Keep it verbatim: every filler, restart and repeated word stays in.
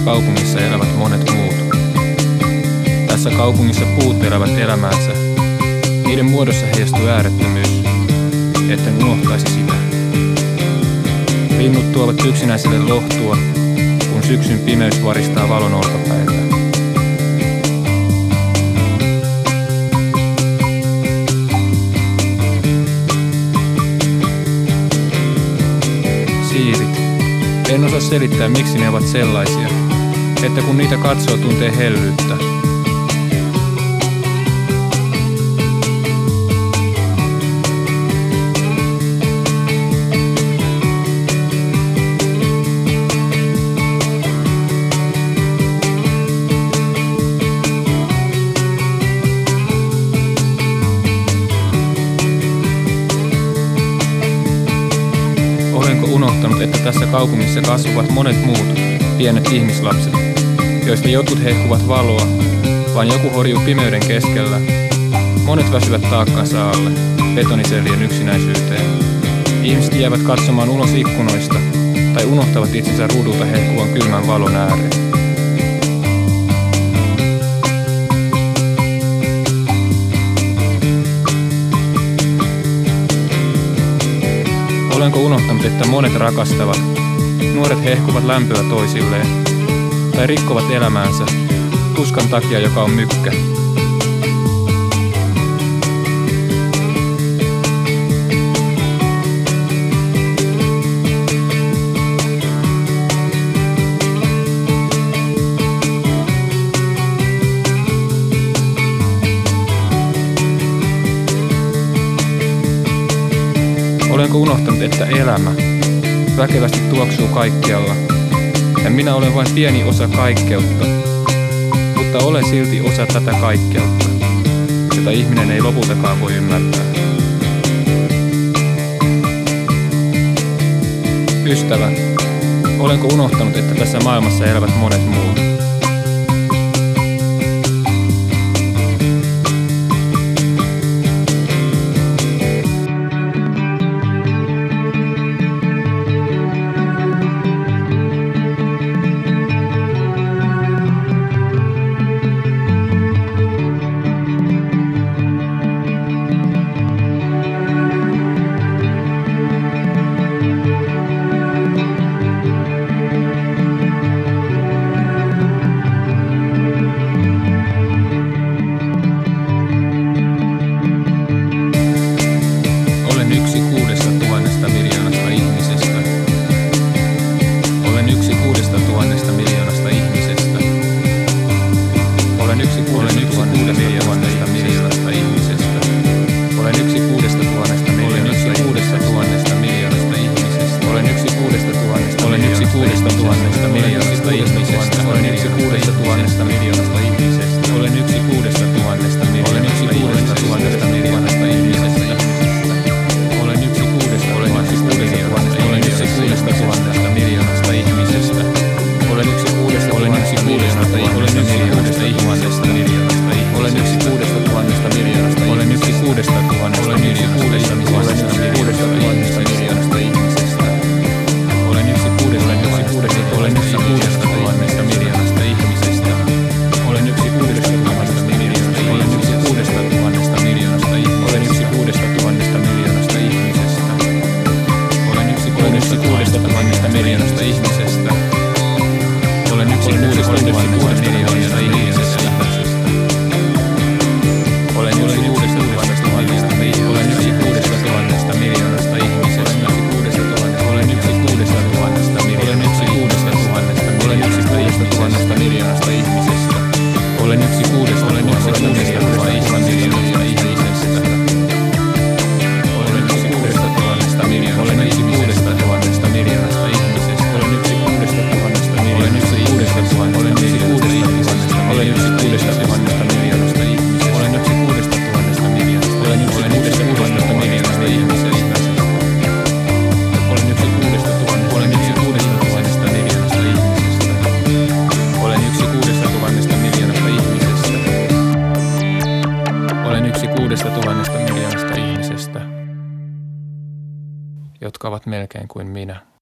kaupungissa elävät monet muut. Tässä kaupungissa puut elävät elämäänsä. Niiden muodossa heijastuu äärettömyys, etten unohtaisi sitä. Linnut tuovat yksinäiselle lohtua, kun syksyn pimeys varistaa valon olkapäitä. Siirit. En osaa selittää, miksi ne ovat sellaisia, että kun niitä katsoo, tuntee hellyyttä. Olenko unohtanut, että tässä kaupungissa kasvavat monet muut pienet ihmislapset, joista jotkut hehkuvat valoa, vaan joku horjuu pimeyden keskellä. Monet väsyvät taakkansa alle, betonisellien yksinäisyyteen. Ihmiset jäävät katsomaan ulos ikkunoista tai unohtavat itsensä ruudulta hehkuvan kylmän valon ääreen. Olenko unohtanut, että monet rakastavat, nuoret hehkuvat lämpöä toisilleen, tai rikkovat elämäänsä, tuskan takia, joka on mykkä. Olenko unohtanut, että elämä väkevästi tuoksuu kaikkialla, ja minä olen vain pieni osa kaikkeutta, mutta olen silti osa tätä kaikkeutta, jota ihminen ei lopultakaan voi ymmärtää. Ystävä, olenko unohtanut, että tässä maailmassa elävät monet muut? jotka ovat melkein kuin minä.